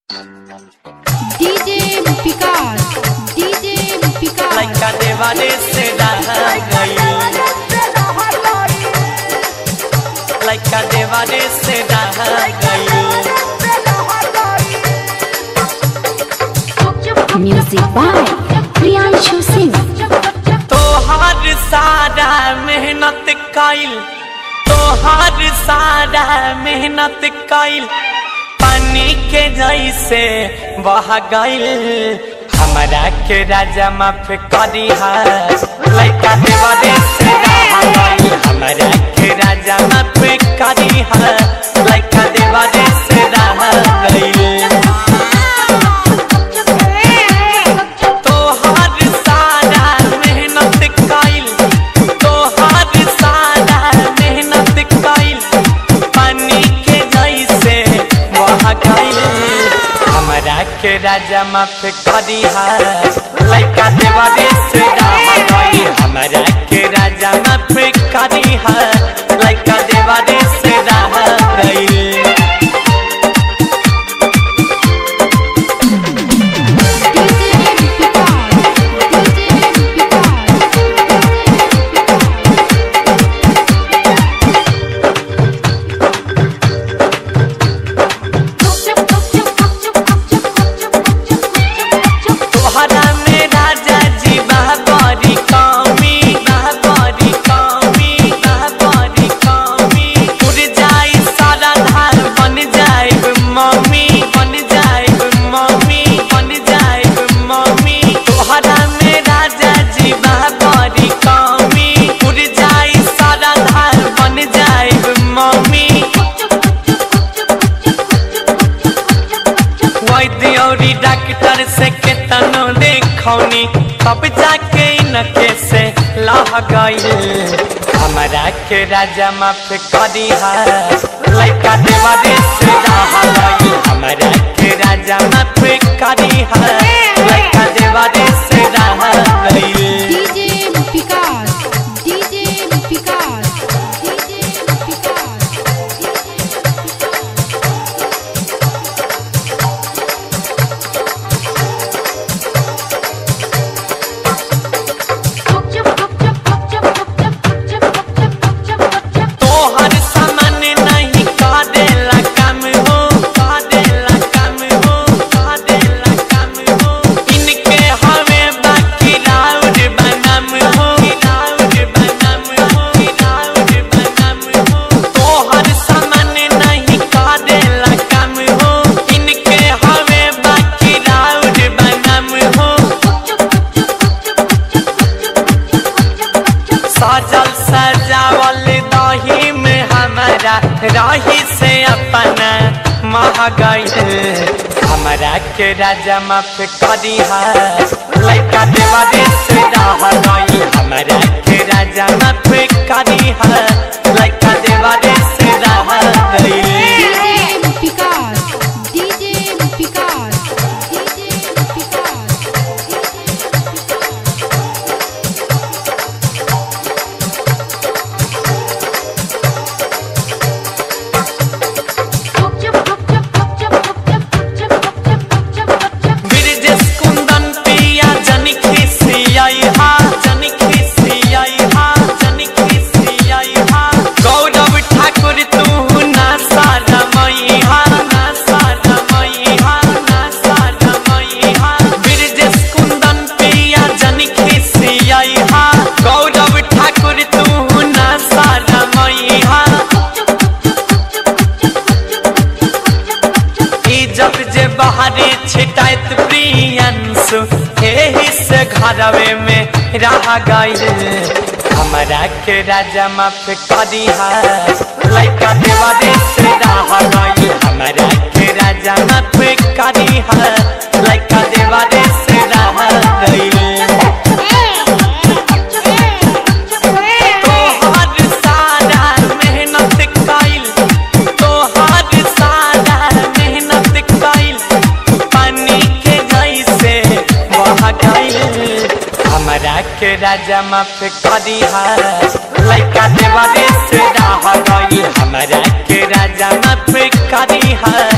DJ Vikas, DJ Vikas. लइका देवारे से रह गई, लइका देवारे से रह गई। Music by Priyanshu Singh. तोहार सारा मेहनत कइल, तोहार सारा मेहनत कइल पानी के जैसे बह गइल। हमरा के राजा माफ करी लइका देवारे से रह गइल। हमरा के राजा माफ करी लइका देवारे से रह गइल। तोहार सारा मेहनत कइल, तोहार सारा मेहनत कइल पानी के जैसे बह गइल। हमरा के राजा माफ करी लइका देवारे से रह गइल। हमरा के राजा माफ करी लइका देवारे से रह गइल। डॉक्टर से केतनो देखौनी तब जाके इनके से लह गइल। हमरा के राजा माफ करी लइका देवारे से रह गइल। हमरा के राजा माफ करी लइका देवारे से रह गइल। DJ Vikas, DJ Vikas, DJ Vikas. तोहर सामान नहीं का देला काम हो, का देला काम हो, का देला काम हो। इनके हमें बाकी राउर बनाम हो, राउर बनाम हो, राउर बनाम हो। तोहर सामान नहीं का देला काम हो, इनके हमें बाकी राउर बनाम हो। सजल सजावल दही में हमारा राही से अपना मह गइल। हमरा के राजा माफ करी लइका देवारे से रह गइल। हमरा के राजा माफ करी लइका देवारे से रह गइल। DJ Vikas, DJ Vikas, DJ Vikas. Birjesh कुंदन पिया जनी खिसियाई जनी खिसियाई जनी खिसियाई। गौरव ठाकुर तू ना सारा मई ना सारा मई ना सारा मई। बिरजेश कुंदन पिया जनी खिसियाई गौरव ठाकुर तू ना सारा मई। जब जे बाहरे छिटाइत प्रियंसु एही से घरवे में रह गइल। हमरा के राजा माफ करी लइका देवारे से रह गइल। हमरा के राजा माफ करी लइका देवारे से रह गइल। तोहार सारा मेहनत कइल, तोहार सारा मेहनत कइल पानी के जैसे बह गइल। हमरा के राजा माफ करी लइका देवारे से रह गइल। हमरा के राजा माफ करी